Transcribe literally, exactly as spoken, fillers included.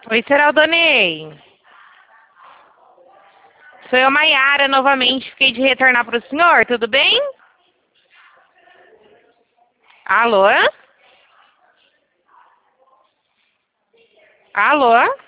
Oi, Seraldonei. Sou eu, Maiara, novamente. Fiquei de retornar para o senhor, tudo bem? Alô? Alô?